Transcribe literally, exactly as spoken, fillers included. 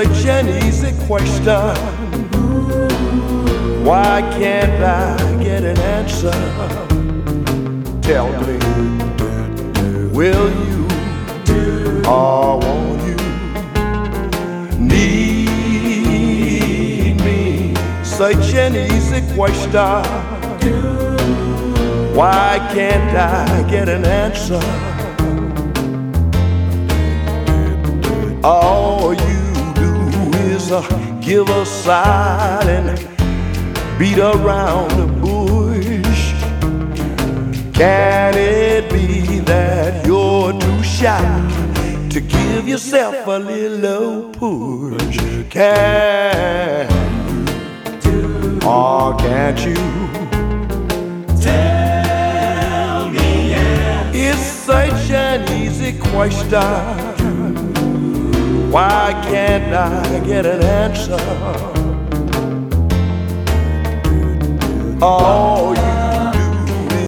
such an easy question. Why can't I get an answer? Tell me, will you or won't you need me? Such an easy question. Why can't I get an answer? All you do is uh, give a sign and beat around the bush. Can it be that you're too shy to give yourself a little push? Can you or can't you tell me? Yeah. It's such an easy question. Why can't I get an answer? Oh,